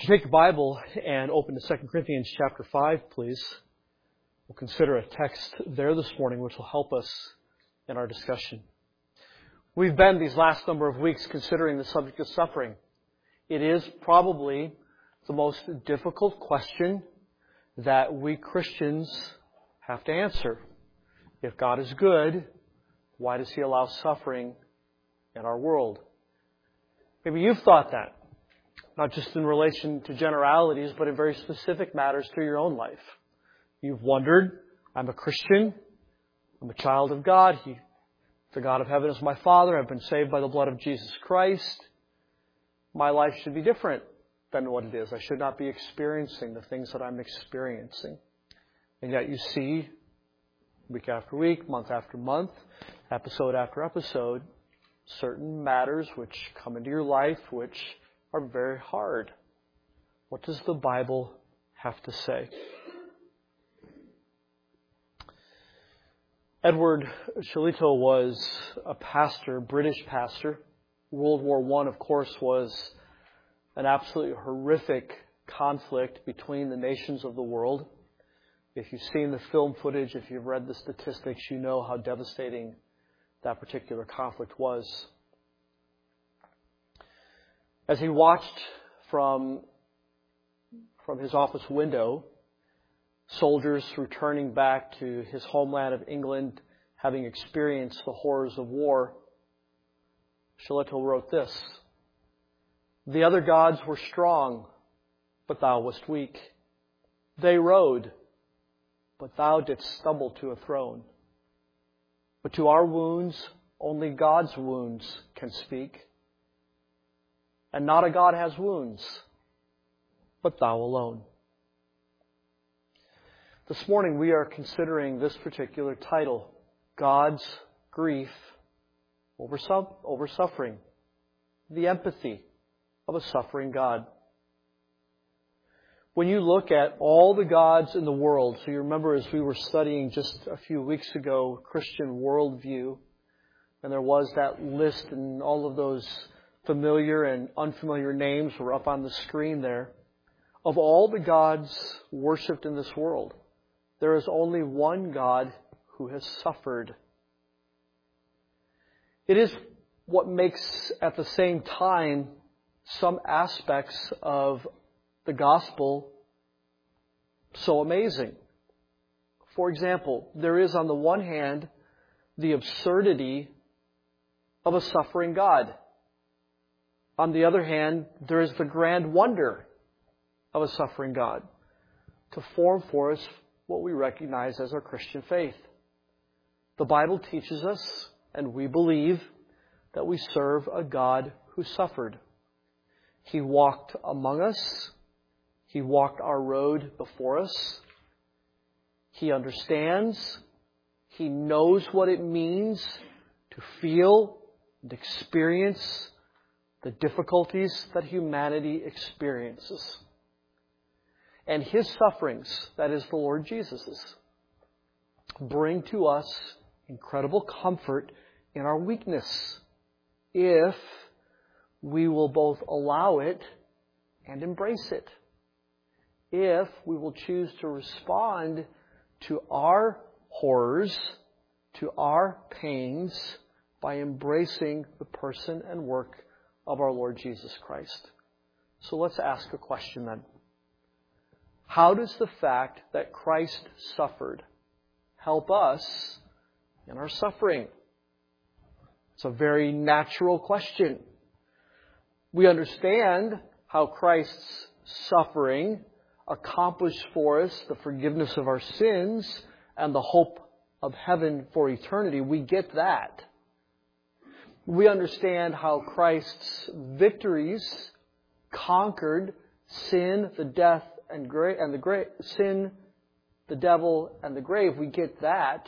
Would you take your Bible and open to 2 Corinthians chapter 5, please? We'll consider a text there this morning which will help us in our discussion. We've been these last number of weeks considering the subject of suffering. It is probably the most difficult question that we Christians have to answer. If God is good, why does He allow suffering in our world? Maybe you've thought that, not just in relation to generalities, but in very specific matters to your own life. You've wondered, I'm a Christian, I'm a child of God, the God of heaven is my Father, I've been saved by the blood of Jesus Christ. My life should be different than what it is. I should not be experiencing the things that I'm experiencing. And yet you see, week after week, month after month, episode after episode, certain matters which come into your life which are very hard. What does the Bible have to say? Edward Shillito was a pastor, British pastor. World War I, of course, was an absolutely horrific conflict between the nations of the world. If you've seen the film footage, if you've read the statistics, you know how devastating that particular conflict was. As he watched from his office window, soldiers returning back to his homeland of England, having experienced the horrors of war, Shillito wrote this: "The other gods were strong, but thou wast weak. They rode, but thou didst stumble to a throne. But to our wounds, only God's wounds can speak. And not a God has wounds, but thou alone." This morning we are considering this particular title, God's Grief over Suffering. The empathy of a suffering God. When you look at all the gods in the world, so you remember as we were studying just a few weeks ago, Christian worldview, and there was that list and all of those familiar and unfamiliar names were up on the screen there. Of all the gods worshipped in this world, there is only one God who has suffered. It is what makes, at the same time, some aspects of the gospel so amazing. For example, there is on the one hand the absurdity of a suffering God. On the other hand, there is the grand wonder of a suffering God to form for us what we recognize as our Christian faith. The Bible teaches us, and we believe, that we serve a God who suffered. He walked among us. He walked our road before us. He understands. He knows what it means to feel and experience the difficulties that humanity experiences. And His sufferings, that is the Lord Jesus's, bring to us incredible comfort in our weakness if we will both allow it and embrace it. If we will choose to respond to our horrors, to our pains, by embracing the person and work of our Lord Jesus Christ. So let's ask a question then. How does the fact that Christ suffered help us in our suffering? It's a very natural question. We understand how Christ's suffering accomplished for us the forgiveness of our sins and the hope of heaven for eternity. We get that. We understand how Christ's victories conquered sin, the death, and sin, the devil, and the grave. We get that.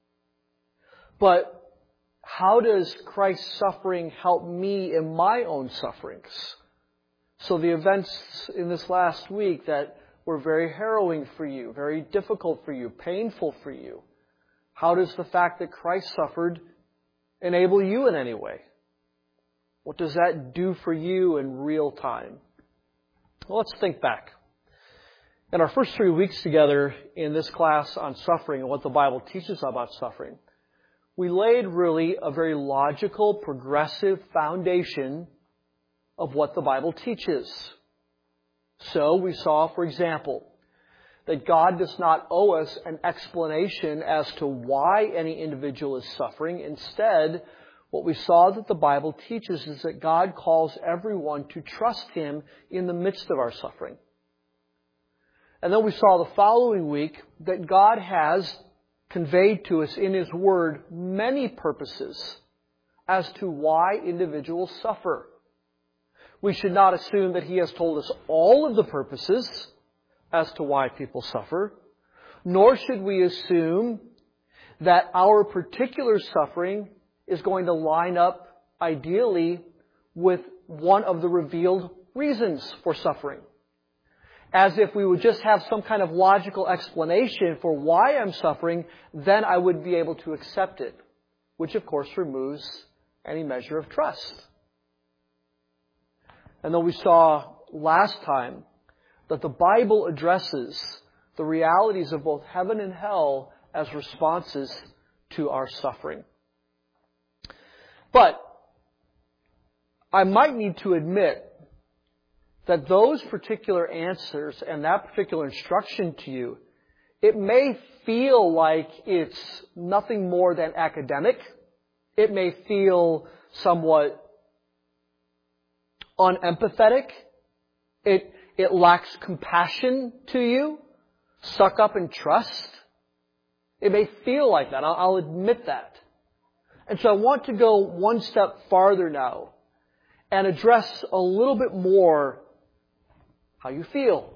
But how does Christ's suffering help me in my own sufferings? So the events in this last week that were very harrowing for you, very difficult for you, painful for you, how does the fact that Christ suffered enable you in any way? What does that do for you in real time? Well, let's think back. In our first 3 weeks together in this class on suffering and what the Bible teaches about suffering, we laid really a very logical, progressive foundation of what the Bible teaches. So we saw, for example, that God does not owe us an explanation as to why any individual is suffering. Instead, what we saw that the Bible teaches is that God calls everyone to trust Him in the midst of our suffering. And then we saw the following week that God has conveyed to us in His Word many purposes as to why individuals suffer. We should not assume that He has told us all of the purposes as to why people suffer, nor should we assume that our particular suffering is going to line up ideally with one of the revealed reasons for suffering. As if we would just have some kind of logical explanation for why I'm suffering, then I would be able to accept it, which of course removes any measure of trust. And then we saw last time that the Bible addresses the realities of both heaven and hell as responses to our suffering. But I might need to admit that those particular answers and that particular instruction to you, it may feel like it's nothing more than academic. It may feel somewhat unempathetic. It lacks compassion to you. Suck up and trust. It may feel like that. I'll admit that. And so I want to go one step farther now and address a little bit more how you feel.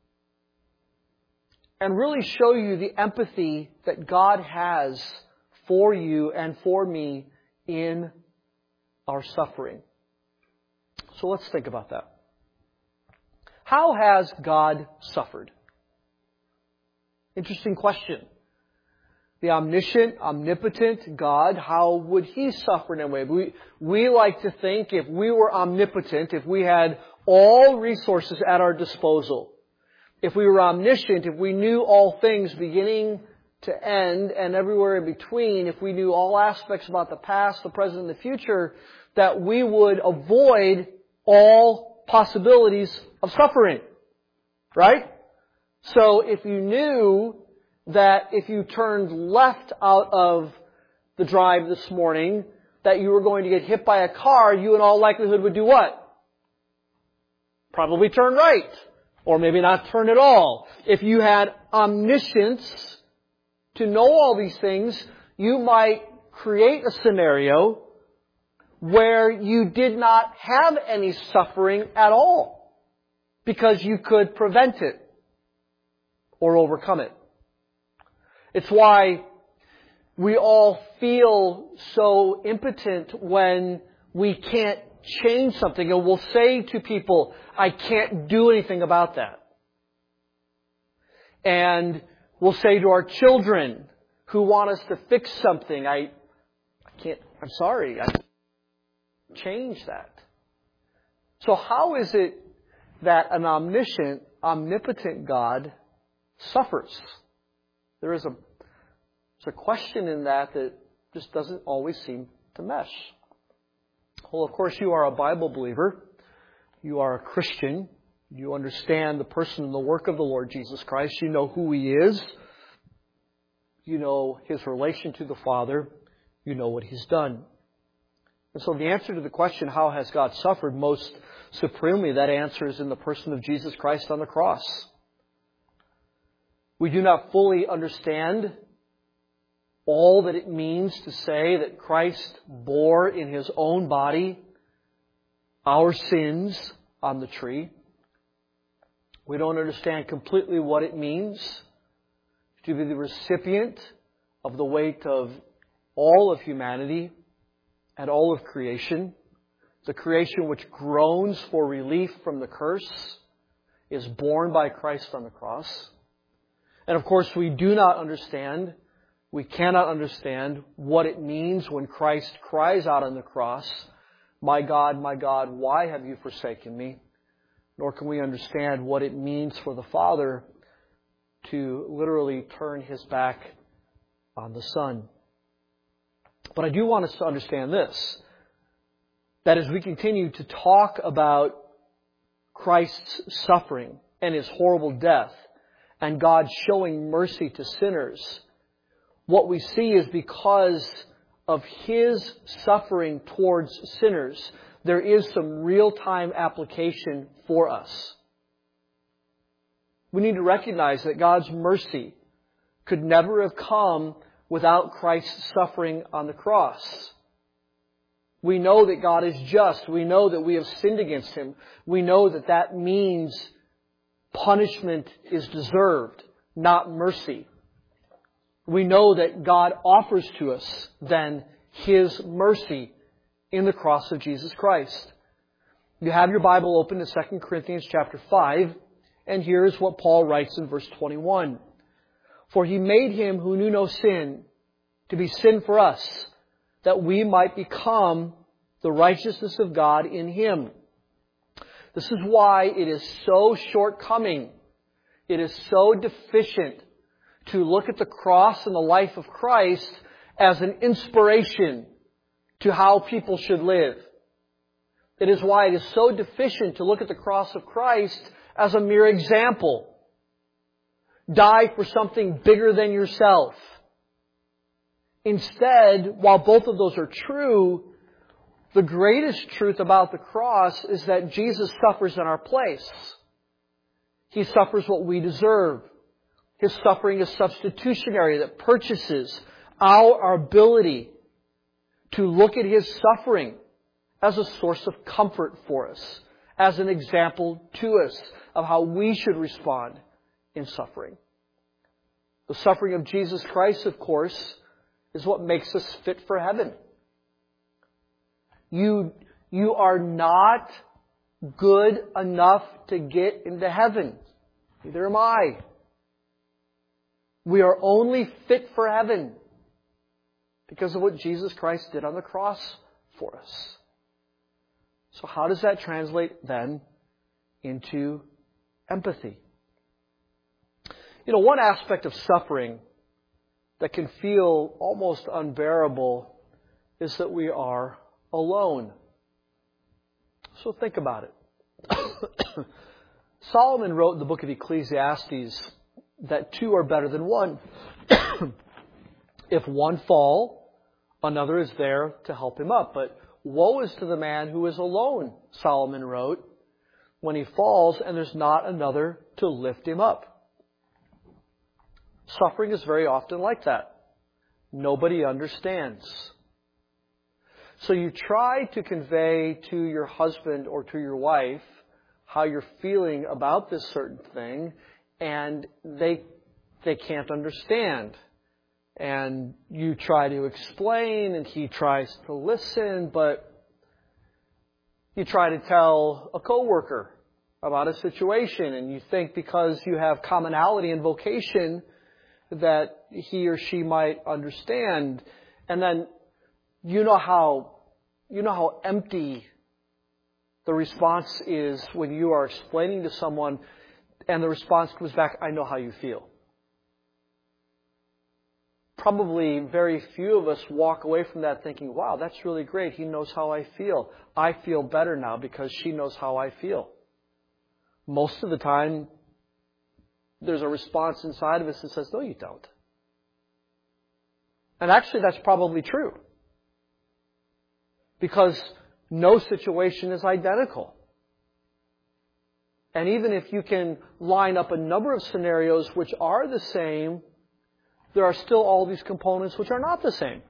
And really show you the empathy that God has for you and for me in our suffering. So let's think about that. How has God suffered? Interesting question. The omniscient, omnipotent God, how would He suffer in a way? We like to think if we were omnipotent, if we had all resources at our disposal, if we were omniscient, if we knew all things beginning to end and everywhere in between, if we knew all aspects about the past, the present, and the future, that we would avoid all possibilities of suffering. Right? So if you knew that if you turned left out of the drive this morning, that you were going to get hit by a car, you in all likelihood would do what? Probably turn right. Or maybe not turn at all. If you had omniscience to know all these things, you might create a scenario where you did not have any suffering at all because you could prevent it or overcome it. It's why we all feel so impotent when we can't change something, and we'll say to people, I can't do anything about that. And we'll say to our children who want us to fix something, I'm sorry, I can't change that. So how is it that an omniscient, omnipotent God suffers? There's a question in that just doesn't always seem to mesh. Well, of course, you are a Bible believer. You are a Christian. You understand the person and the work of the Lord Jesus Christ. You know who He is. You know His relation to the Father. You know what He's done. And so the answer to the question, how has God suffered, most supremely, that answer is in the person of Jesus Christ on the cross. We do not fully understand all that it means to say that Christ bore in His own body our sins on the tree. We don't understand completely what it means to be the recipient of the weight of all of humanity and all of creation. The creation which groans for relief from the curse is borne by Christ on the cross. And of course, we cannot understand what it means when Christ cries out on the cross, my God, why have you forsaken me?" nor can we understand what it means for the Father to literally turn His back on the Son. But I do want us to understand this, that as we continue to talk about Christ's suffering and His horrible death and God showing mercy to sinners, what we see is because of His suffering towards sinners, there is some real-time application for us. We need to recognize that God's mercy could never have come without Christ's suffering on the cross. We know that God is just. We know that we have sinned against Him. We know that that means punishment is deserved, not mercy. We know that God offers to us then His mercy in the cross of Jesus Christ. You have your Bible open to 2 Corinthians chapter 5, and here's what Paul writes in verse 21. For He made Him who knew no sin to be sin for us, that we might become the righteousness of God in Him. This is why it is so shortcoming, it is so deficient to look at the cross and the life of Christ as an inspiration to how people should live. It is why it is so deficient to look at the cross of Christ as a mere example. Die for something bigger than yourself. Instead, while both of those are true, the greatest truth about the cross is that Jesus suffers in our place. He suffers what we deserve. His suffering is substitutionary, that purchases our ability to look at His suffering as a source of comfort for us, as an example to us of how we should respond in suffering. The suffering of Jesus Christ, of course, is what makes us fit for heaven. You are not good enough to get into heaven. Neither am I. We are only fit for heaven because of what Jesus Christ did on the cross for us. So how does that translate then into empathy? You know, one aspect of suffering that can feel almost unbearable is that we are alone. So think about it. Solomon wrote in the book of Ecclesiastes that two are better than one. If one fall, another is there to help him up. But woe is to the man who is alone, Solomon wrote, when he falls and there's not another to lift him up. Suffering is very often like that. Nobody understands. So you try to convey to your husband or to your wife how you're feeling about this certain thing, and they can't understand. And you try to explain, and he tries to listen, but you try to tell a coworker about a situation, and you think because you have commonality in vocation that he or she might understand. And then you know how empty the response is when you are explaining to someone and the response comes back, I know how you feel. Probably very few of us walk away from that thinking, wow, that's really great. He knows how I feel. I feel better now because she knows how I feel. Most of the time, there's a response inside of us that says, no, you don't. And actually, that's probably true. Because no situation is identical. And even if you can line up a number of scenarios which are the same, there are still all these components which are not the same.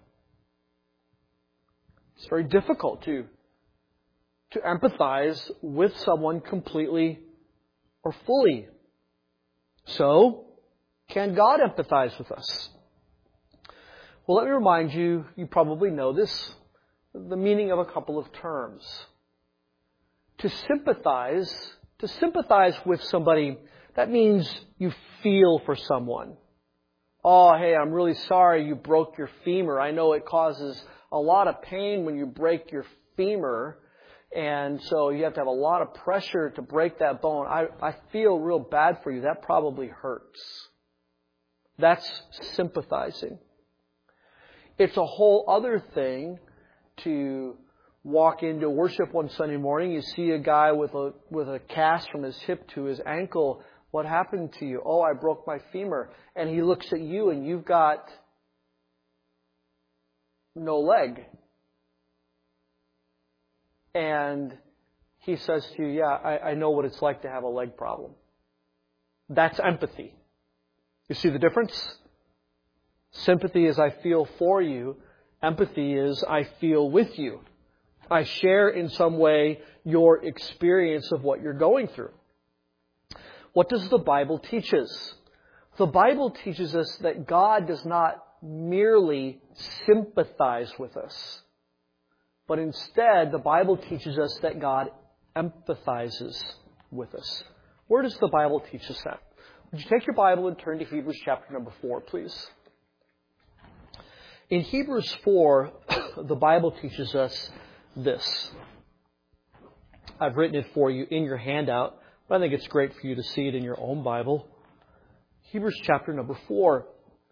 It's very difficult to empathize with someone completely or fully. So, can God empathize with us? Well, let me remind you, you probably know this, the meaning of a couple of terms. To sympathize with somebody, that means you feel for someone. Oh, hey, I'm really sorry you broke your femur. I know it causes a lot of pain when you break your femur. And so you have to have a lot of pressure to break that bone. I feel real bad for you. That probably hurts. That's sympathizing. It's a whole other thing to walk into worship one Sunday morning. You see a guy with a cast from his hip to his ankle. What happened to you? Oh, I broke my femur. And he looks at you and you've got no leg. And he says to you, yeah, I know what it's like to have a leg problem. That's empathy. You see the difference? Sympathy is I feel for you. Empathy is I feel with you. I share in some way your experience of what you're going through. What does the Bible teach us? The Bible teaches us that God does not merely sympathize with us, but instead the Bible teaches us that God empathizes with us. Where does the Bible teach us that? Would you take your Bible and turn to Hebrews chapter number 4, please? In Hebrews 4, the Bible teaches us this. I've written it for you in your handout, but I think it's great for you to see it in your own Bible. Hebrews chapter number 4.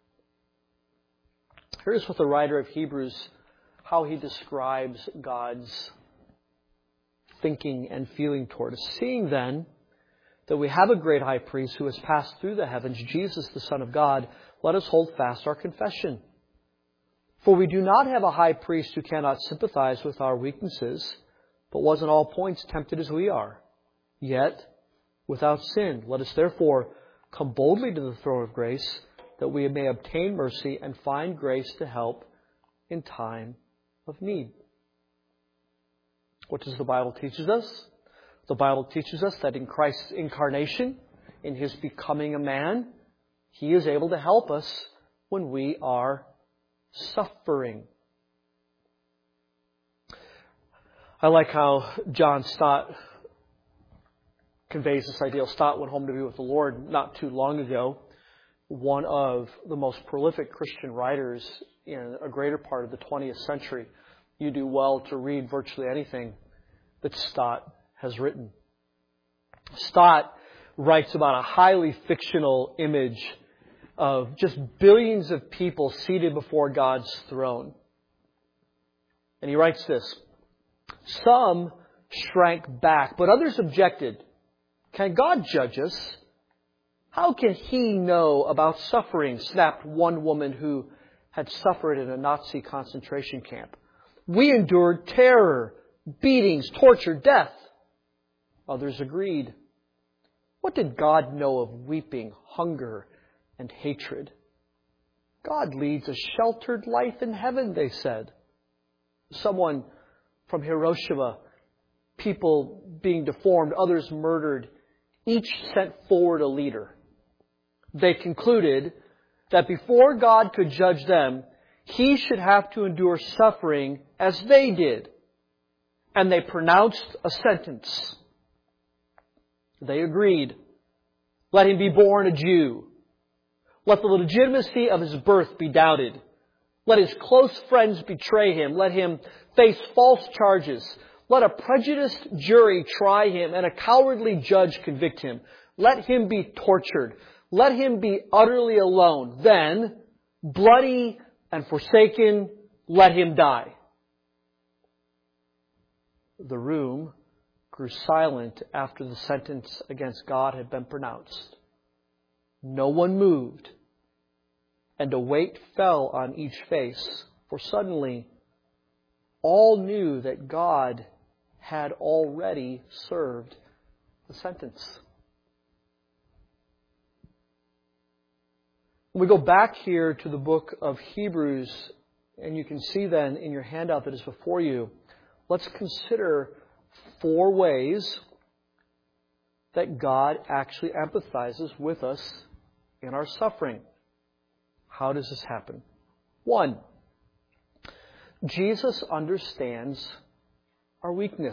Here's what the writer of Hebrews, how he describes God's thinking and feeling toward us. Seeing then that we have a great high priest who has passed through the heavens, Jesus the Son of God, let us hold fast our confession. For we do not have a high priest who cannot sympathize with our weaknesses, but was in all points tempted as we are, yet without sin. Let us therefore come boldly to the throne of grace, that we may obtain mercy and find grace to help in time of need. What does the Bible teach us? The Bible teaches us that in Christ's incarnation, in His becoming a man, He is able to help us when we are suffering. I like how John Stott conveys this idea. Stott went home to be with the Lord not too long ago. One of the most prolific Christian writers in a greater part of the 20th century. You do well to read virtually anything that Stott has written. Stott writes about a highly fictional image of just billions of people seated before God's throne. And he writes this: some shrank back, but others objected. Can God judge us? How can He know about suffering? Snapped one woman who had suffered in a Nazi concentration camp. We endured terror, beatings, torture, death. Others agreed. What did God know of weeping, hunger, and hatred? God leads a sheltered life in heaven, they said. Someone from Hiroshima, people being deformed, others murdered, each sent forward a leader. They concluded that before God could judge them, He should have to endure suffering as they did. And they pronounced a sentence. They agreed. Let him be born a Jew. Let the legitimacy of his birth be doubted. Let his close friends betray him. Let him face false charges. Let a prejudiced jury try him and a cowardly judge convict him. Let him be tortured. Let him be utterly alone. Then, bloody and forsaken, let him die. The room grew silent after the sentence against God had been pronounced. No one moved, and a weight fell on each face, for suddenly all knew that God had already served the sentence. When we go back here to the book of Hebrews, and you can see then in your handout that is before you, let's consider 4 ways that God actually empathizes with us in our suffering. How does this happen? 1, Jesus understands our weakness.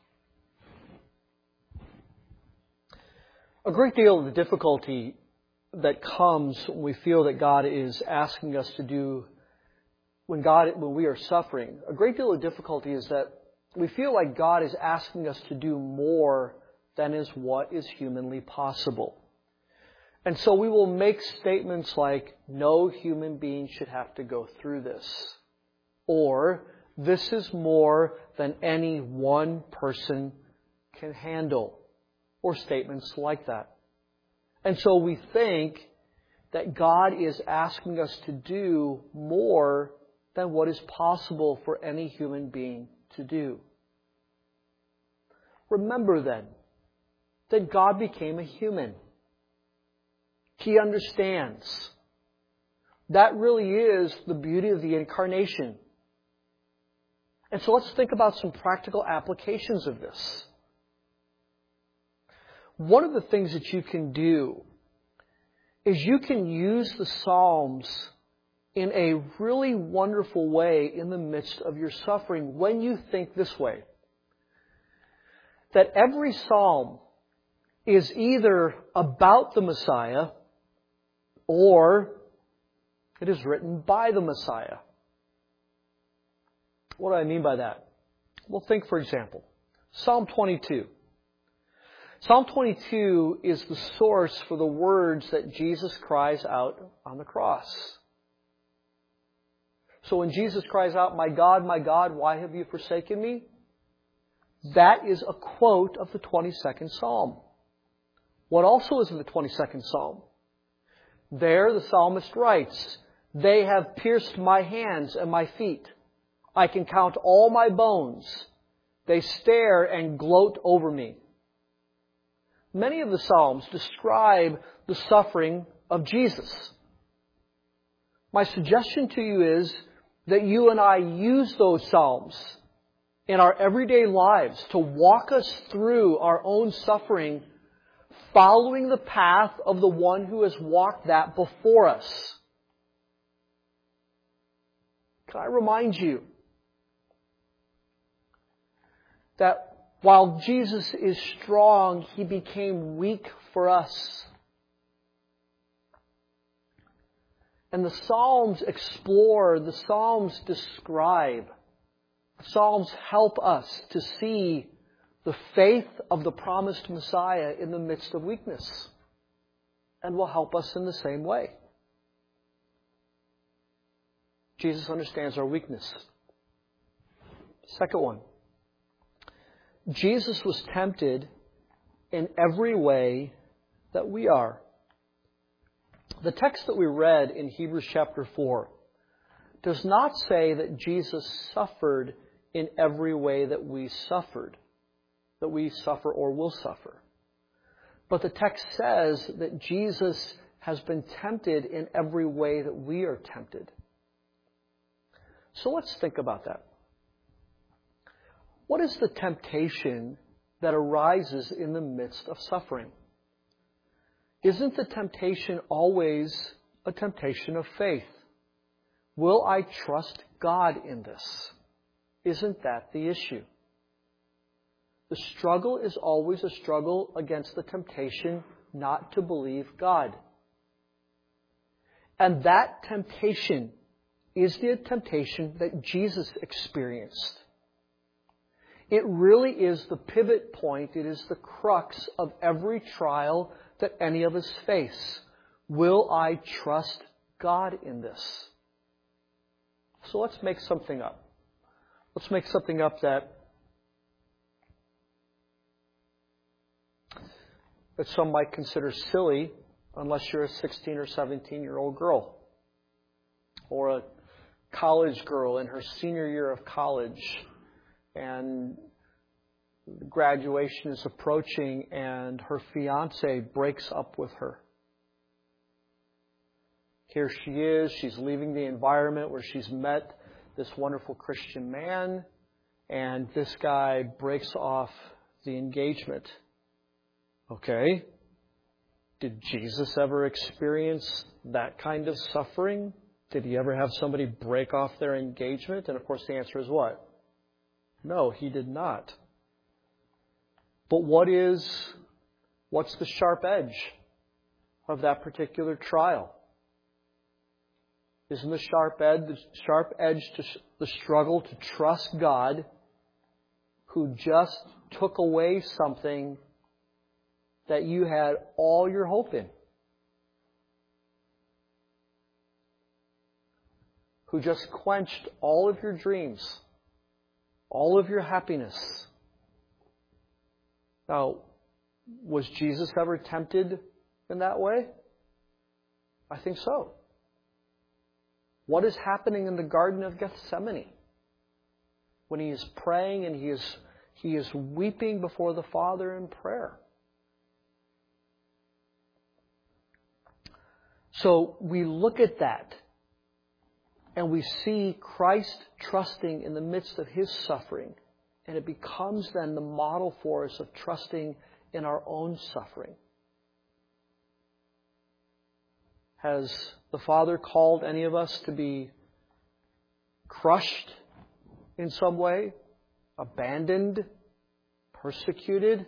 A great deal of the difficulty that comes when we feel that God is asking us to do, when we are suffering, a great deal of difficulty is that we feel like God is asking us to do more than is what is humanly possible. And so we will make statements like, no human being should have to go through this. Or, this is more than any one person can handle. Or statements like that. And so we think that God is asking us to do more than what is possible for any human being to do. Remember then that God became a human. He understands. That really is the beauty of the incarnation. And so let's think about some practical applications of this. One of the things that you can do is you can use the Psalms in a really wonderful way in the midst of your suffering when you think this way. That every Psalm is either about the Messiah or it is written by the Messiah. What do I mean by that? Well, think, for example, Psalm 22. Psalm 22 is the source for the words that Jesus cries out on the cross. So when Jesus cries out, my God, why have you forsaken me? That is a quote of the 22nd Psalm. What also is in the 22nd Psalm? There the psalmist writes, they have pierced my hands and my feet. I can count all my bones. They stare and gloat over me. Many of the Psalms describe the suffering of Jesus. My suggestion to you is that you and I use those Psalms in our everyday lives to walk us through our own suffering, following the path of the one who has walked that before us. Can I remind you that while Jesus is strong, He became weak for us. And the Psalms explore, the Psalms describe, the Psalms help us to see the faith of the promised Messiah in the midst of weakness, and will help us in the same way. Jesus understands our weakness. Second one. Jesus was tempted in every way that we are. The text that we read in Hebrews chapter 4 does not say that Jesus suffered in every way that we suffered, that we suffer or will suffer. But the text says that Jesus has been tempted in every way that we are tempted. So let's think about that. What is the temptation that arises in the midst of suffering? Isn't the temptation always a temptation of faith? Will I trust God in this? Isn't that the issue? The struggle is always a struggle against the temptation not to believe God. And that temptation is the temptation that Jesus experienced. It really is the pivot point. It is the crux of every trial that any of us face. Will I trust God in this? So let's make something up. Let's make something up that some might consider silly unless you're a 16 or 17-year-old girl or a college girl in her senior year of college. And graduation is approaching and her fiance breaks up with her. Here she is. She's leaving the environment where she's met this wonderful Christian man, and this guy breaks off the engagement. Okay. Did Jesus ever experience that kind of suffering? Did He ever have somebody break off their engagement? And of course the answer is what? No, He did not. But what's the sharp edge of that particular trial? Isn't the sharp edge to the struggle to trust God who just took away something that you had all your hope in. Who just quenched all of your dreams, all of your happiness. Now, was Jesus ever tempted in that way? I think so. What is happening in the Garden of Gethsemane? When he is praying and he is weeping before the Father in prayer. So we look at that and we see Christ trusting in the midst of His suffering. And it becomes then the model for us of trusting in our own suffering. Has the Father called any of us to be crushed in some way? Abandoned? Persecuted?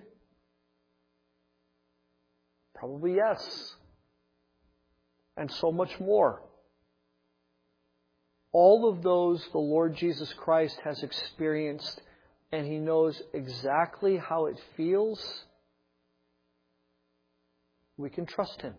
Probably yes. And so much more. All of those the Lord Jesus Christ has experienced, and He knows exactly how it feels. We can trust Him.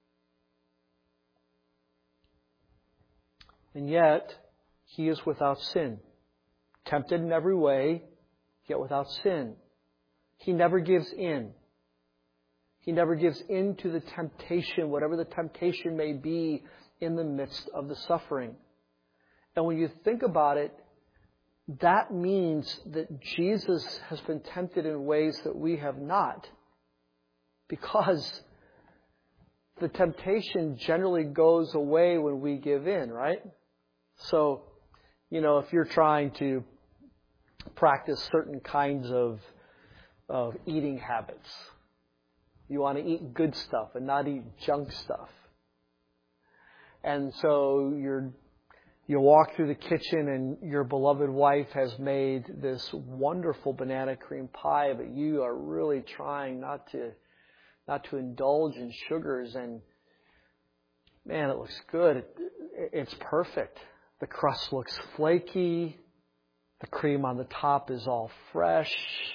And yet, He is without sin. Tempted in every way, yet without sin. He never gives in. He never gives in to the temptation, whatever the temptation may be in the midst of the suffering. And when you think about it, that means that Jesus has been tempted in ways that we have not. Because the temptation generally goes away when we give in, right? So, if you're trying to practice certain kinds of eating habits, you want to eat good stuff and not eat junk stuff. And so you walk through the kitchen and your beloved wife has made this wonderful banana cream pie, but you are really trying not to indulge in sugars. And man, it looks good. It's perfect. The crust looks flaky. The cream on the top is all fresh.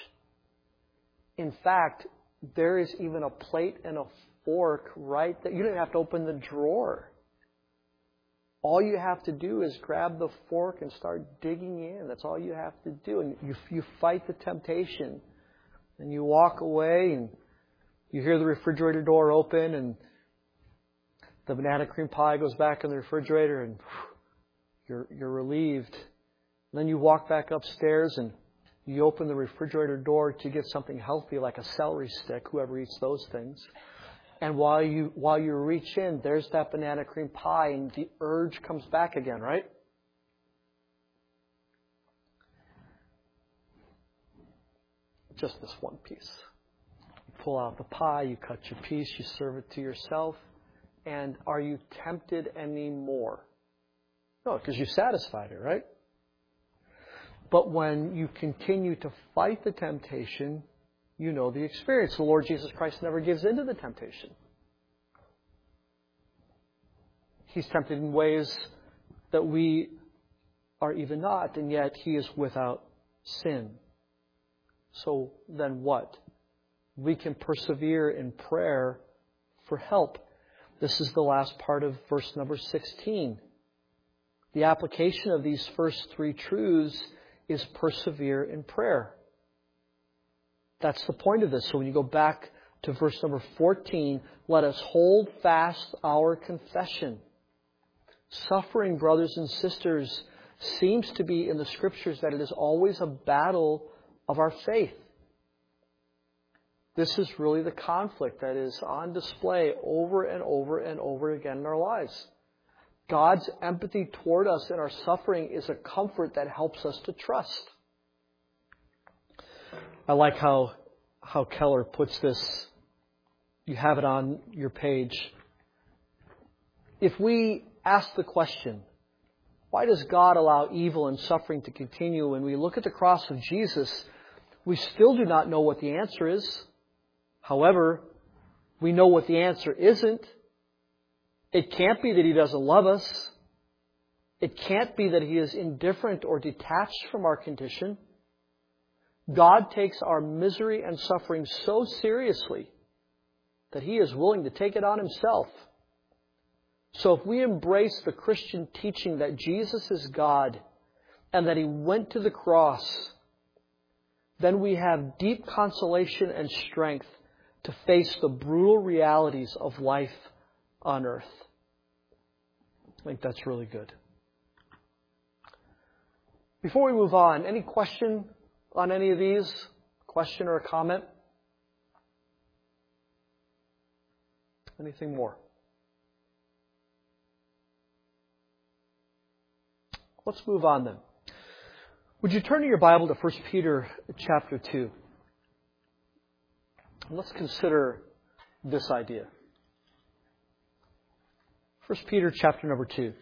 In fact, there is even a plate and a fork right there. You don't have to open the drawer. All you have to do is grab the fork and start digging in. That's all you have to do. And you fight the temptation. And you walk away and you hear the refrigerator door open and the banana cream pie goes back in the refrigerator and you're relieved. And then you walk back upstairs and you open the refrigerator door to get something healthy like a celery stick, whoever eats those things. And while you reach in, there's that banana cream pie and the urge comes back again, right? Just this one piece. You pull out the pie, you cut your piece, you serve it to yourself. And are you tempted anymore? No, because you satisfied it, right? But when you continue to fight the temptation, you know the experience. The Lord Jesus Christ never gives in to the temptation. He's tempted in ways that we are even not, and yet He is without sin. So then what? We can persevere in prayer for help. This is the last part of verse number 16. The application of these first three truths is persevere in prayer. That's the point of this. So when you go back to verse number 14, let us hold fast our confession. Suffering, brothers and sisters, seems to be in the Scriptures that it is always a battle of our faith. This is really the conflict that is on display over and over and over again in our lives. God's empathy toward us in our suffering is a comfort that helps us to trust. I like how Keller puts this. You have it on your page. If we ask the question, why does God allow evil and suffering to continue? When we look at the cross of Jesus, we still do not know what the answer is. However, we know what the answer isn't. It can't be that He doesn't love us. It can't be that He is indifferent or detached from our condition. God takes our misery and suffering so seriously that He is willing to take it on Himself. So if we embrace the Christian teaching that Jesus is God and that He went to the cross, then we have deep consolation and strength to face the brutal realities of life on earth. I think that's really good. Before we move on, any question on any of these? Question or a comment? Anything more? Let's move on then. Would you turn to your Bible to 1 Peter chapter 2? And let's consider this idea. 1 Peter chapter number 2.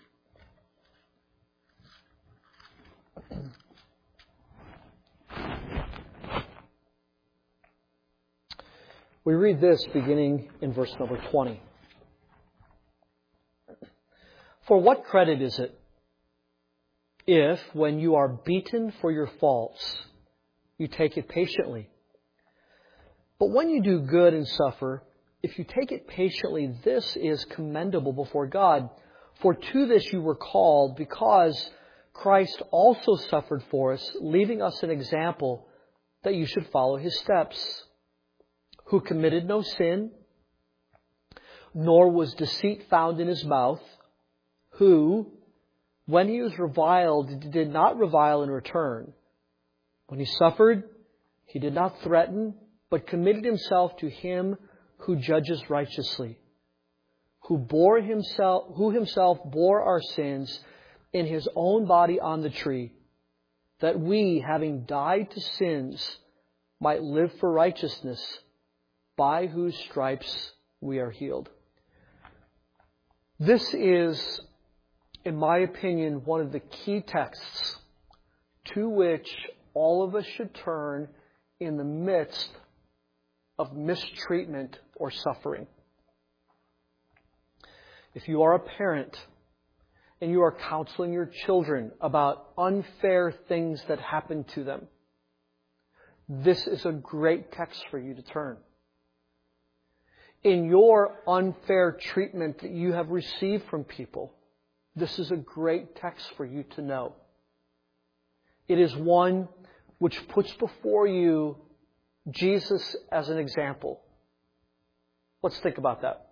We read this beginning in verse number 20. For what credit is it if, when you are beaten for your faults, you take it patiently? But when you do good and suffer, if you take it patiently, this is commendable before God. For to this you were called, because Christ also suffered for us, leaving us an example that you should follow His steps, who committed no sin, nor was deceit found in His mouth, who, when He was reviled, did not revile in return. When He suffered, He did not threaten, but committed Himself to Him who judges righteously, who Himself bore our sins in His own body on the tree, that we, having died to sins, might live for righteousness, by whose stripes we are healed. This is, in my opinion, one of the key texts to which all of us should turn in the midst of mistreatment or suffering. If you are a parent and you are counseling your children about unfair things that happen to them, this is a great text for you to turn. In your unfair treatment that you have received from people, this is a great text for you to know. It is one which puts before you Jesus as an example. Let's think about that.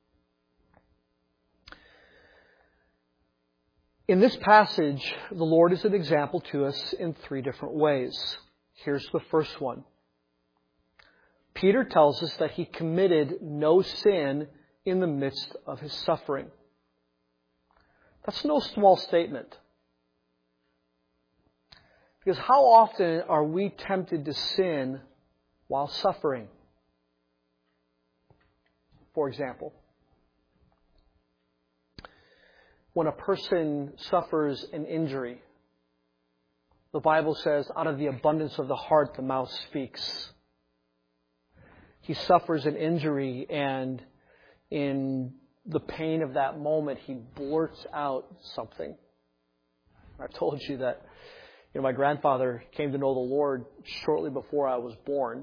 In this passage, the Lord is an example to us in 3 different ways. Here's the first one. Peter tells us that he committed no sin in the midst of his suffering. That's no small statement. Because how often are we tempted to sin while suffering? For example, when a person suffers an injury, the Bible says, out of the abundance of the heart, the mouth speaks. He suffers an injury, and in the pain of that moment, he blurts out something. I've told you that, my grandfather came to know the Lord shortly before I was born.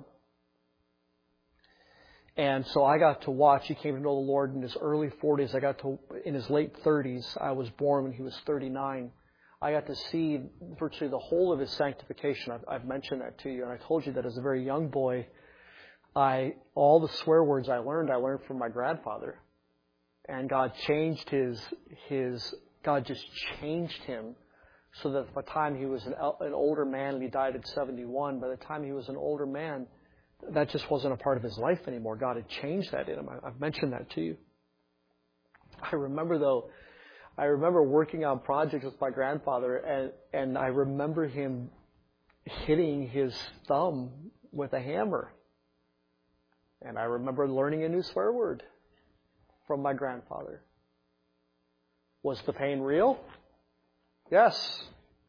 And so I got to watch. He came to know the Lord in his early 40s. In his late 30s. I was born when he was 39. I got to see virtually the whole of his sanctification. I've mentioned that to you. And I told you that as a very young boy, all the swear words I learned from my grandfather. And God changed God just changed him so that by the time he was an older man, and he died at 71, by the time he was an older man, that just wasn't a part of his life anymore. God had changed that in him. I've mentioned that to you. I remember working on projects with my grandfather, and I remember him hitting his thumb with a hammer. And I remember learning a new swear word from my grandfather. Was the pain real? Yes.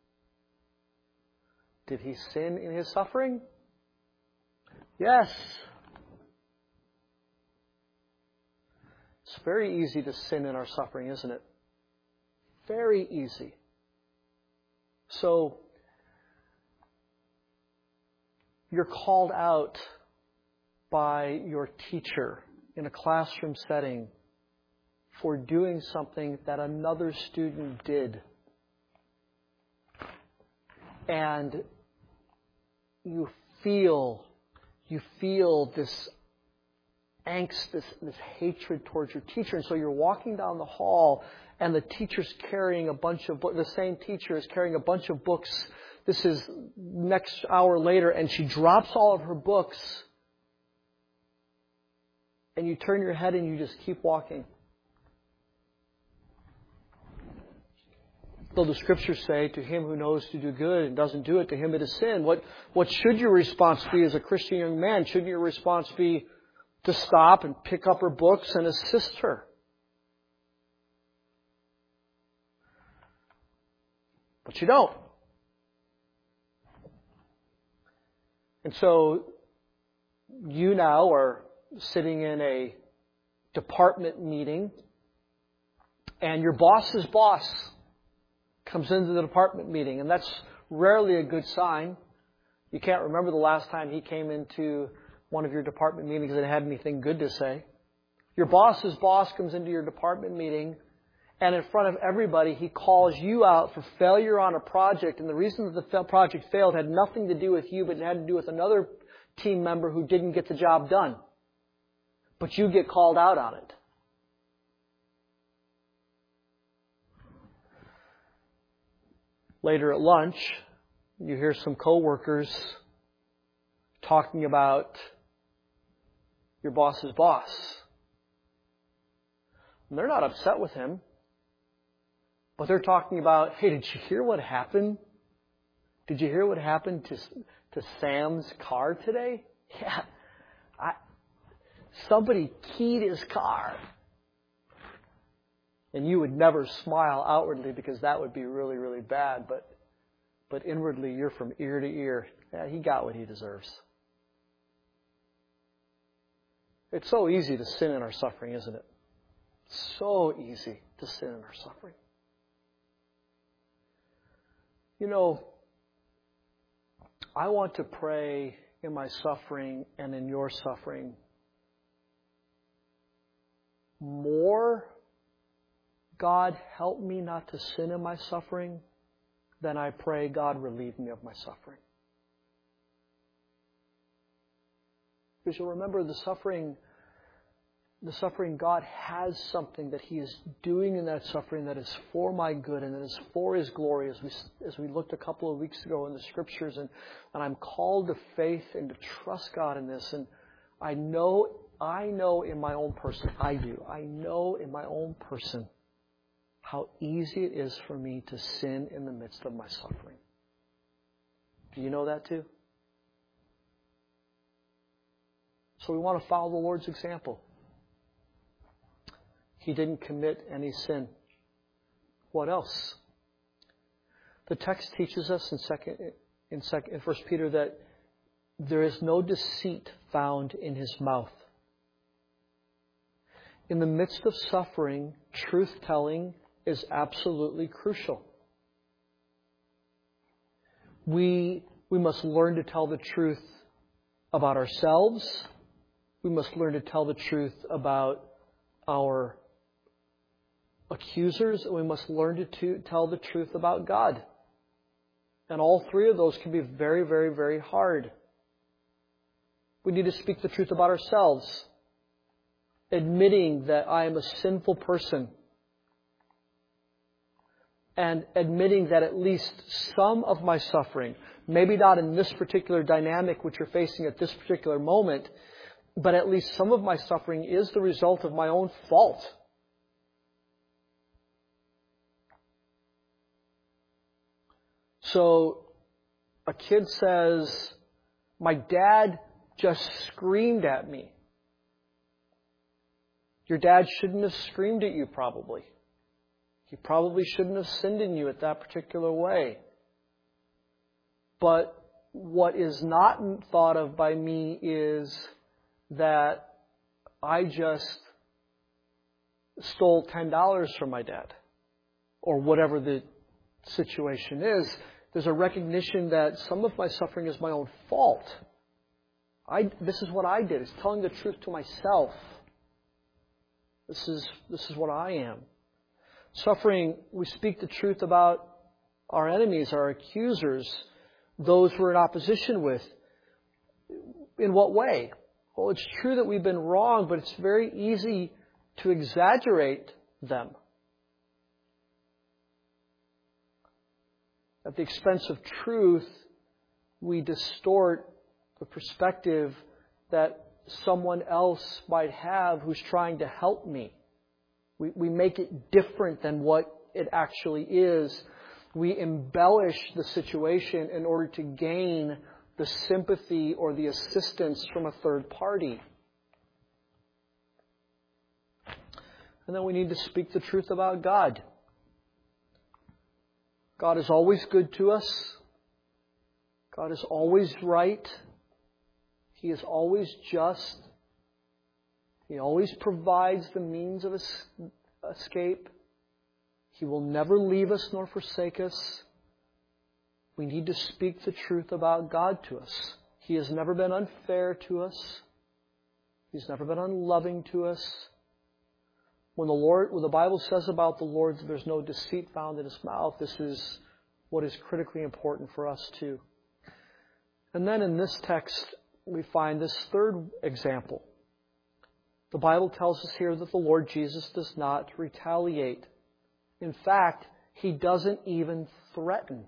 Did he sin in his suffering? Yes. It's very easy to sin in our suffering, isn't it? Very easy. So, you're called out by your teacher in a classroom setting for doing something that another student did. And you feel this angst, this hatred towards your teacher. And so you're walking down the hall and the teacher's carrying a bunch of books. The same teacher is carrying a bunch of books. This is next hour later, and she drops all of her books. And you turn your head and you just keep walking. Though the Scriptures say, to him who knows to do good and doesn't do it, to him it is sin. What should your response be as a Christian young man? Shouldn't your response be to stop and pick up her books and assist her? But you don't. And so you now are sitting in a department meeting, and your boss's boss comes into the department meeting, and that's rarely a good sign. You can't remember the last time he came into one of your department meetings and had anything good to say. Your boss's boss comes into your department meeting, and in front of everybody, he calls you out for failure on a project, and the reason that the project failed had nothing to do with you, but it had to do with another team member who didn't get the job done. But you get called out on it. Later at lunch, you hear some coworkers talking about your boss's boss. And they're not upset with him, but they're talking about, hey, did you hear what happened? Did you hear what happened to Sam's car today? Yeah, somebody keyed his car. And you would never smile outwardly because that would be really, really bad. But inwardly, you're from ear to ear. Yeah, he got what he deserves. It's so easy to sin in our suffering, isn't it? So easy to sin in our suffering. You know, I want to pray in my suffering and in your suffering more, God, help me not to sin in my suffering, then I pray, God, relieve me of my suffering. Because you'll remember the suffering, God has something that He is doing in that suffering that is for my good and that is for His glory, as we looked a couple of weeks ago in the Scriptures. And I'm called to faith and to trust God in this. And I know in my own person, I know in my own person how easy it is for me to sin in the midst of my suffering. Do you know that too? So we want to follow the Lord's example. He didn't commit any sin. What else? The text teaches us in 1 Peter that there is no deceit found in His mouth. In the midst of suffering, truth-telling is absolutely crucial. We must learn to tell the truth about ourselves. We must learn to tell the truth about our accusers, and we must learn to tell the truth about God. And all three of those can be very, very, very hard. We need to speak the truth about ourselves, admitting that I am a sinful person, and admitting that at least some of my suffering, maybe not in this particular dynamic which you're facing at this particular moment, but at least some of my suffering is the result of my own fault. So a kid says, my dad just screamed at me. Your dad shouldn't have screamed at you, probably. He probably shouldn't have sinned in you at that particular way. But what is not thought of by me is that I just stole $10 from my dad, or whatever the situation is. There's a recognition that some of my suffering is my own fault. This is what I did. It's telling the truth to myself. This is what I am. Suffering, we speak the truth about our enemies, our accusers, those we're in opposition with. In what way? Well, it's true that we've been wrong, but it's very easy to exaggerate them. At the expense of truth, we distort the perspective that someone else might have who's trying to help me. We make it different than what it actually is. We embellish the situation in order to gain the sympathy or the assistance from a third party. And then we need to speak the truth about God. God is always good to us. God is always right. He is always just. He always provides the means of escape. He will never leave us nor forsake us. We need to speak the truth about God to us. He has never been unfair to us. He's never been unloving to us. When the Bible says about the Lord that there's no deceit found in His mouth, this is what is critically important for us too. And then in this text, we find this third example. The Bible tells us here that the Lord Jesus does not retaliate. In fact, He doesn't even threaten.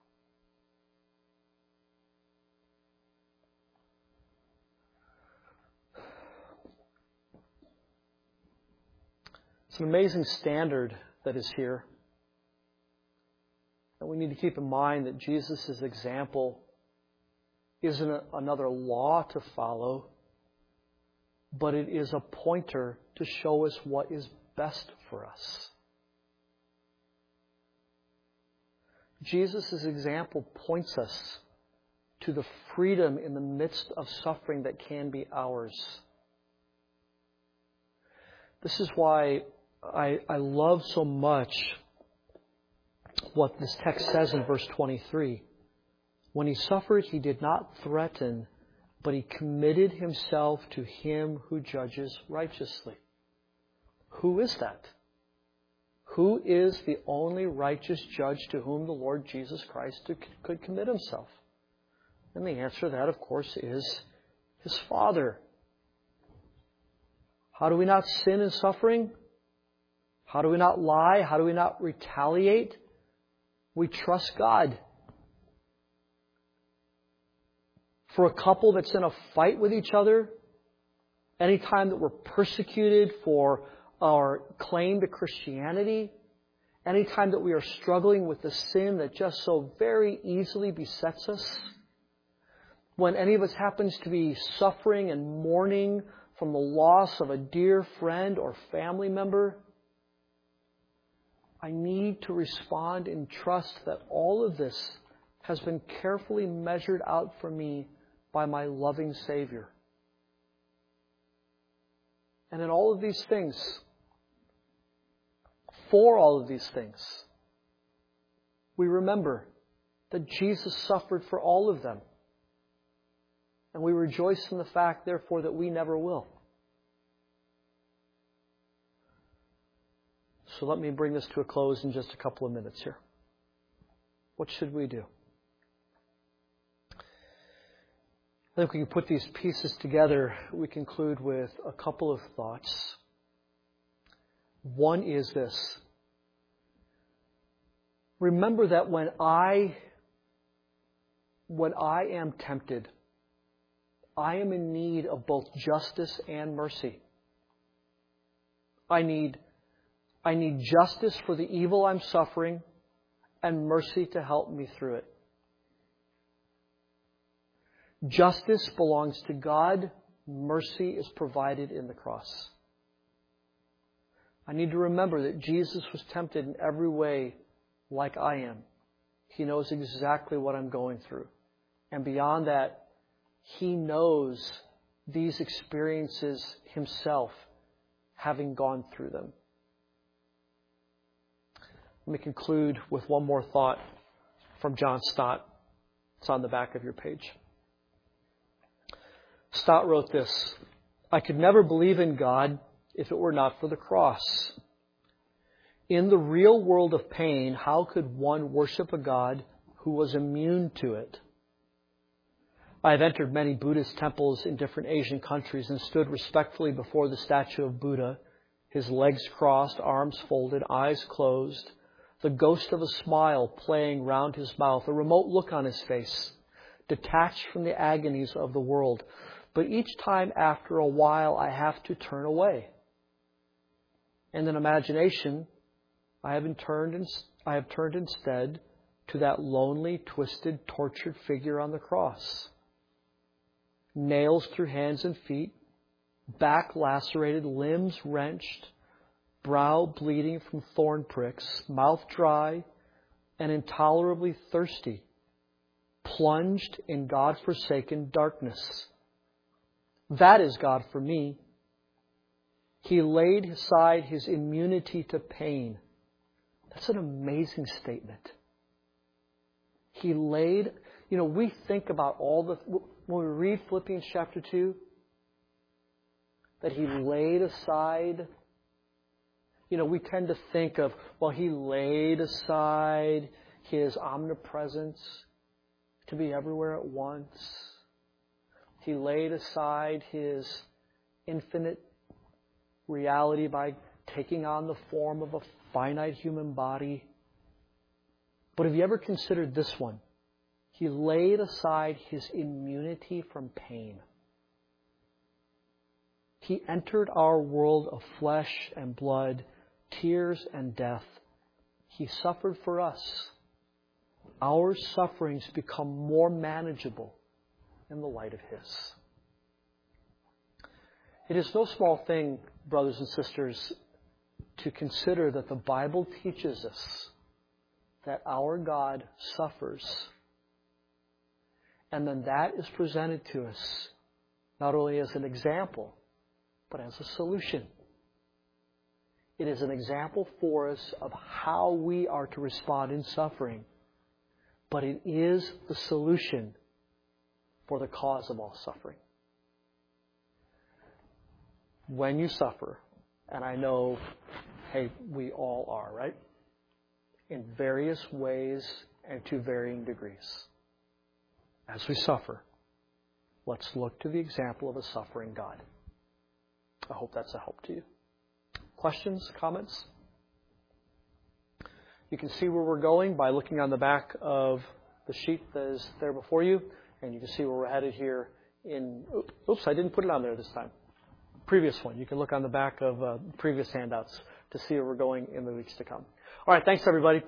It's an amazing standard that is here. And we need to keep in mind that Jesus' example isn't another law to follow, but it is a pointer to show us what is best for us. Jesus' example points us to the freedom in the midst of suffering that can be ours. This is why I love so much what this text says in verse 23. When He suffered, He did not threaten, but He committed Himself to Him who judges righteously. Who is that? Who is the only righteous judge to whom the Lord Jesus Christ could commit Himself? And the answer to that, of course, is His Father. How do we not sin in suffering? How do we not lie? How do we not retaliate? We trust God. For a couple that's in a fight with each other, anytime that we're persecuted for our claim to Christianity, anytime that we are struggling with the sin that just so very easily besets us, when any of us happens to be suffering and mourning from the loss of a dear friend or family member, I need to respond in trust that all of this has been carefully measured out for me by my loving Savior. And in all of these things, for all of these things, we remember that Jesus suffered for all of them. And we rejoice in the fact, therefore, that we never will. So let me bring this to a close in just a couple of minutes here. What should we do? I think we can put these pieces together. We conclude with a couple of thoughts. One is this. Remember that when I am tempted, I am in need of both justice and mercy. I need justice for the evil I'm suffering and mercy to help me through it. Justice belongs to God. Mercy is provided in the cross. I need to remember that Jesus was tempted in every way like I am. He knows exactly what I'm going through. And beyond that, He knows these experiences Himself, having gone through them. Let me conclude with one more thought from John Stott. It's on the back of your page. Stott wrote this: I could never believe in God if it were not for the cross. In the real world of pain, how could one worship a God who was immune to it? I have entered many Buddhist temples in different Asian countries and stood respectfully before the statue of Buddha, his legs crossed, arms folded, eyes closed, the ghost of a smile playing round his mouth, a remote look on his face, detached from the agonies of the world. But each time after a while, I have to turn away. And in imagination, I have turned instead to that lonely, twisted, tortured figure on the cross. Nails through hands and feet, back lacerated, limbs wrenched, brow bleeding from thorn pricks, mouth dry and intolerably thirsty, plunged in God-forsaken darkness. That is God for me. He laid aside his immunity to pain. That's an amazing statement. He laid, we think about when we read Philippians chapter 2, that he laid aside, we tend to think of, he laid aside his omnipresence to be everywhere at once. He laid aside his infinite reality by taking on the form of a finite human body. But have you ever considered this one? He laid aside his immunity from pain. He entered our world of flesh and blood, tears and death. He suffered for us. Our sufferings become more manageable in the light of his. It is no small thing, brothers and sisters, to consider that the Bible teaches us that our God suffers. And then that is presented to us not only as an example, but as a solution. It is an example for us of how we are to respond in suffering, but it is the solution for the cause of all suffering. When you suffer, and I know, we all are, right? In various ways and to varying degrees. As we suffer, let's look to the example of a suffering God. I hope that's a help to you. Questions, comments? You can see where we're going by looking on the back of the sheet that is there before you, and you can see where we're headed here oops, I didn't put it on there this time. Previous one. You can look on the back of previous handouts to see where we're going in the weeks to come. All right, thanks everybody.